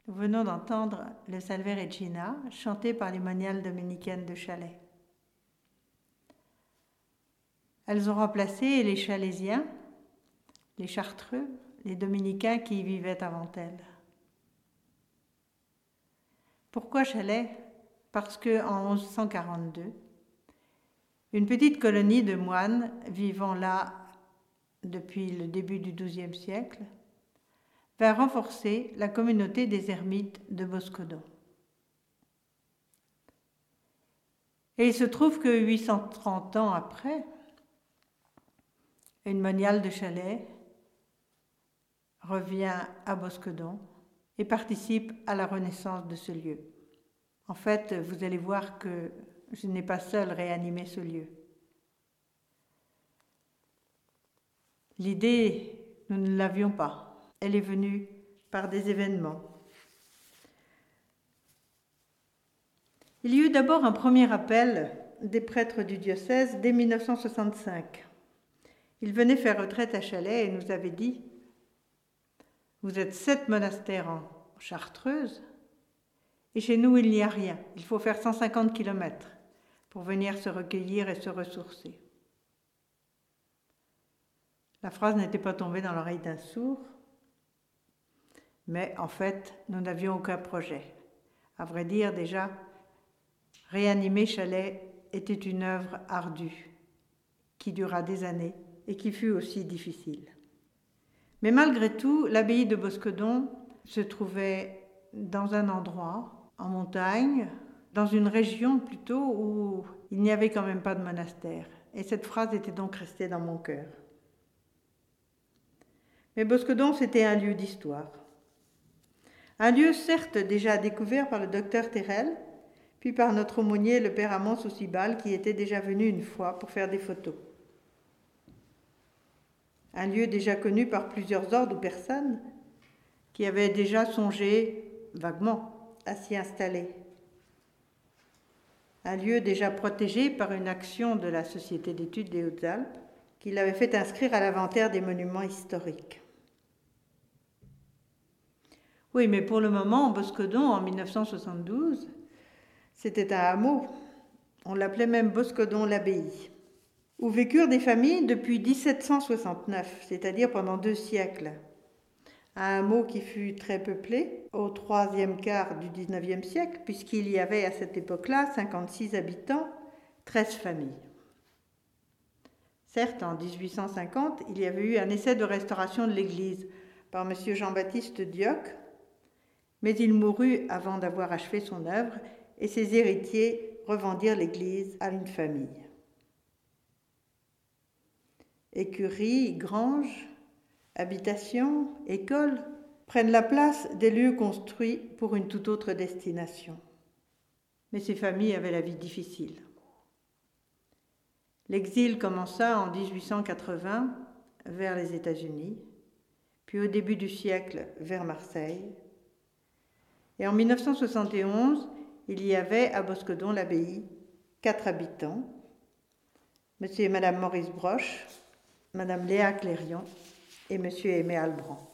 Nous venons d'entendre le Salve Regina, chanté par les moniales dominicaines de Chalais. Elles ont remplacé les Chalaisiens, les Chartreux, les Dominicains qui y vivaient avant elles. Pourquoi Chalais? Parce qu'en 1142, une petite colonie de moines vivant là depuis le début du XIIe siècle va renforcer la communauté des ermites de Boscodon. Et il se trouve que 830 ans après, une moniale de Chalais revient à Boscodon et participe à la renaissance de ce lieu. En fait, vous allez voir que je n'ai pas seule réanimé ce lieu. L'idée, nous ne l'avions pas. Elle est venue par des événements. Il y eut d'abord un premier appel des prêtres du diocèse dès 1965. Ils venaient faire retraite à Chalais et nous avaient dit « Vous êtes 7 monastères en Chartreuse et chez nous il n'y a rien. Il faut faire 150 km pour venir se recueillir et se ressourcer. » La phrase n'était pas tombée dans l'oreille d'un sourd, mais en fait, nous n'avions aucun projet. À vrai dire, déjà, réanimer Chalais était une œuvre ardue, qui dura des années et qui fut aussi difficile. Mais malgré tout, l'abbaye de Boscodon se trouvait dans un endroit, en montagne, dans une région plutôt où il n'y avait quand même pas de monastère. Et cette phrase était donc restée dans mon cœur. Mais Boscodon, c'était un lieu d'histoire. Un lieu certes déjà découvert par le docteur Terrel, puis par notre aumônier, le père Amand Soucibal, qui était déjà venu une fois pour faire des photos. Un lieu déjà connu par plusieurs ordres ou personnes qui avaient déjà songé, vaguement, à s'y installer. Un lieu déjà protégé par une action de la Société d'études des Hautes-Alpes qui l'avait fait inscrire à l'inventaire des monuments historiques. Oui, mais pour le moment, Boscodon, en 1972, c'était un hameau. On l'appelait même Boscodon-l'Abbaye, où vécurent des familles depuis 1769, c'est-à-dire pendant 2 siècles. Un hameau qui fut très peuplé au 3e quart du 19e siècle, puisqu'il y avait à cette époque-là 56 habitants, 13 familles. Certes, en 1850, il y avait eu un essai de restauration de l'église par M. Jean-Baptiste Dioc, mais il mourut avant d'avoir achevé son œuvre et ses héritiers revendirent l'église à une famille. Écuries, granges, habitations, écoles prennent la place des lieux construits pour une toute autre destination. Mais ces familles avaient la vie difficile. L'exil commença en 1880 vers les États-Unis, puis au début du siècle vers Marseille. Et en 1971, il y avait à Boscodon-l'Abbaye 4 habitants, M. et Mme Maurice Broche, Mme Léa Clérion et M. Aimé Albrand.